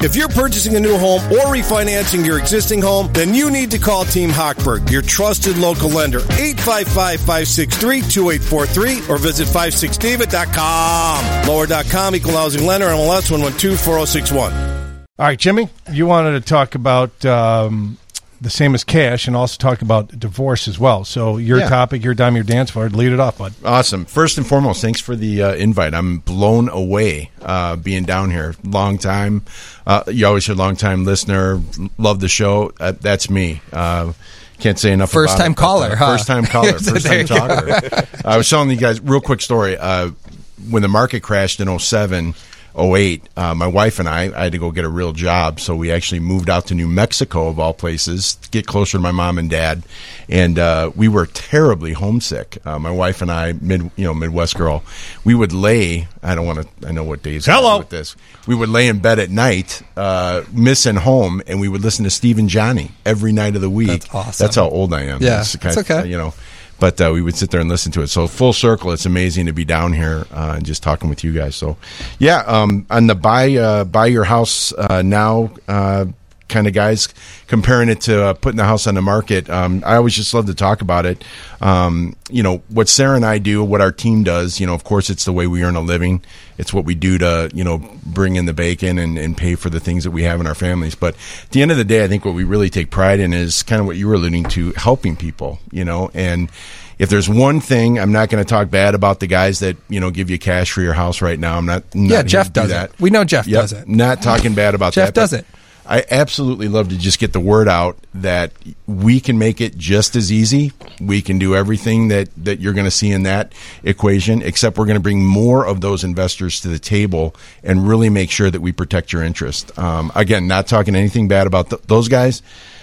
If you're purchasing a new home or refinancing your existing home, then you need to call Team Hochberg, your trusted local lender. 855-563-2843 or visit 56david.com. Lower.com, equal housing lender, MLS 1124061. All right, Jimmy, you wanted to talk about the same as cash and also talk about divorce as well. So your topic, your dime, your dance floor. Lead it off, bud. Awesome. First and foremost, thanks for the invite. I'm blown away being down here. Long time. You always hear long time listener. Love the show. That's me. Can't say enough First about time it. Caller, huh? First time caller. First time talker. I was telling you guys real quick story. When the market crashed in 2007, 2008, my wife and I had to go get a real job, so we actually moved out to New Mexico, of all places, to get closer to my mom and dad, and we were terribly homesick. My wife and I, Midwest girl, we would lay. I know what days. Hello. With this, we would lay in bed at night, missing home, and we would listen to Steve and Johnny every night of the week. That's awesome. That's how old I am. Yeah, it's okay. But we would sit there and listen to it. So full circle, it's amazing to be down here and just talking with you guys. So, on the buy your house now kind of guys, comparing it to putting the house on the market, I always just love to talk about it. What Sarah and I do, what our team does, of course, it's the way we earn a living. It's what we do to, bring in the bacon and pay for the things that we have in our families. But at the end of the day, I think what we really take pride in is kind of what you were alluding to, helping people, and if there's one thing, I'm not going to talk bad about the guys that, give you cash for your house right now. I'm not Jeff does that. We know Jeff does it. Not talking bad about Jeff that. Jeff does it. I absolutely love to just get the word out that we can make it just as easy. We can do everything that you're going to see in that equation, except we're going to bring more of those investors to the table and really make sure that we protect your interest. Again, not talking anything bad about those guys,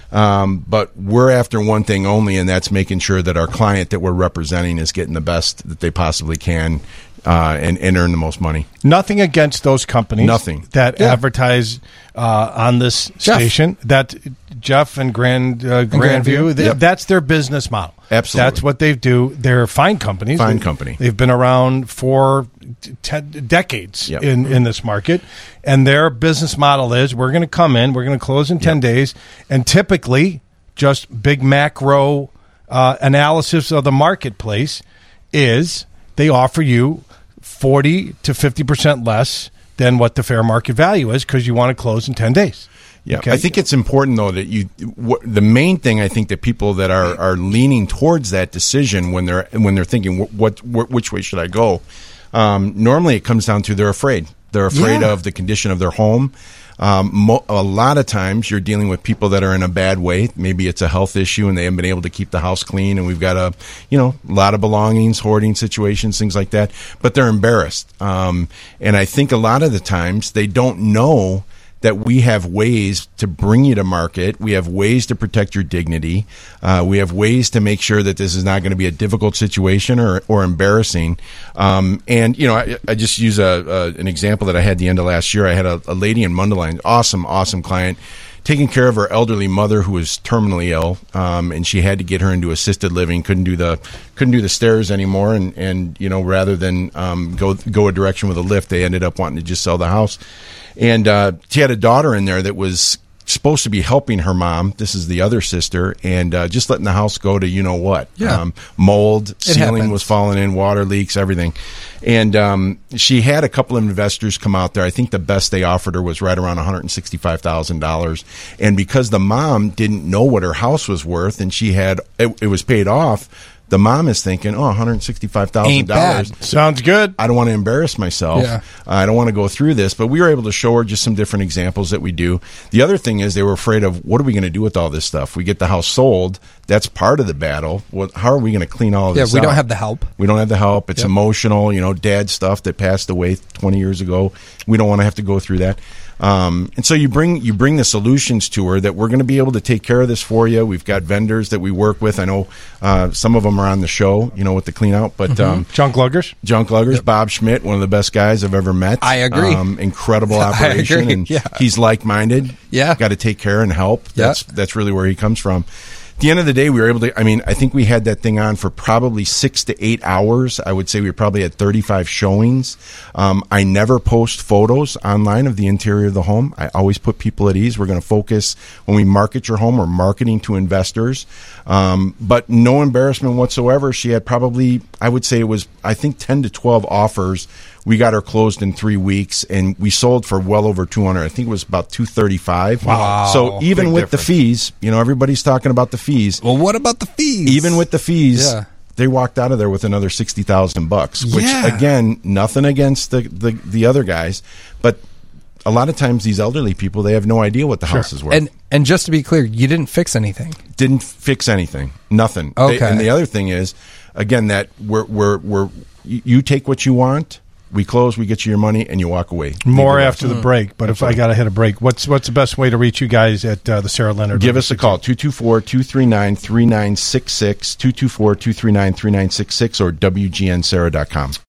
but we're after one thing only, and that's making sure that our client that we're representing is getting the best that they possibly can and earn the most money. Nothing against those companies. Nothing. That advertise on this station. That Jeff and Grandview. That's their business model. Absolutely. That's what they do. They're fine companies. Company. They've been around for decades in this market. And their business model is, we're going to come in, we're going to close in 10 days, and typically just big macro analysis of the marketplace is they offer you 40 to 50% less than what the fair market value is because you want to close in 10 days. Yeah, okay? I think it's important, though, that the main thing I think that people that are leaning towards that decision when they're thinking which way should I go, normally it comes down to they're afraid. They're afraid of the condition of their home. A lot of times you're dealing with people that are in a bad way. Maybe it's a health issue and they haven't been able to keep the house clean, and we've got a lot of belongings, hoarding situations, things like that. But they're embarrassed, and I think a lot of the times they don't know that we have ways to bring you to market. We have ways to protect your dignity. We have ways to make sure that this is not going to be a difficult situation or embarrassing. I just use an example that I had the end of last year. I had a lady in Mundelein, awesome client, taking care of her elderly mother who was terminally ill, and she had to get her into assisted living. Couldn't do the stairs anymore, and rather than go a direction with a lift, they ended up wanting to just sell the house. And she had a daughter in there that was supposed to be helping her mom. This is the other sister, and just letting the house go to mold, ceiling was falling in, water leaks, everything. And she had a couple of investors come out there. I think the best they offered her was right around $165,000. And because the mom didn't know what her house was worth, and she had it was paid off, the mom is thinking, $165,000. Sounds good. I don't want to embarrass myself. Yeah. I don't want to go through this. But we were able to show her just some different examples that we do. The other thing is they were afraid of, what are we going to do with all this stuff? We get the house sold. That's part of the battle. How are we going to clean all of this out? Yeah, we don't have the help. We don't have the help. It's emotional, dad stuff that passed away 20 years ago. We don't want to have to go through that. And so you bring the solutions to her that we're going to be able to take care of this for you. We've got vendors that we work with. I know some of them are on the show, with the clean out. But Junk Luggers. Yep. Bob Schmidt, one of the best guys I've ever met. I agree. Incredible operation. I agree. And he's like-minded. Yeah. Got to take care and help. Yeah. That's really where he comes from. the end of the day, we were able to, I think we had that thing on for probably 6 to 8 hours. I would say we probably had 35 showings. I never post photos online of the interior of the home. I always put people at ease. We're going to focus when we market your home. We're marketing to investors. But no embarrassment whatsoever. She had probably, I would say it was, I think 10 to 12 offers. We got her closed in 3 weeks, and we sold for well over 200. I think it was about 235. Wow! So even with the fees, everybody's talking about the fees. Well, what about the fees? Even with the fees, they walked out of there with another $60,000. Which again, nothing against the other guys, but a lot of times these elderly people, they have no idea what the house is worth. And just to be clear, you didn't fix anything. Didn't fix anything. Nothing. Okay. And the other thing is, again, that you take what you want. We close, we get you your money, and you walk away. More after the break, but if I got to hit a break, what's the best way to reach you guys at the Sarah Leonard? Give us a call, 224-239-3966, 224-239-3966, or WGNSarah.com.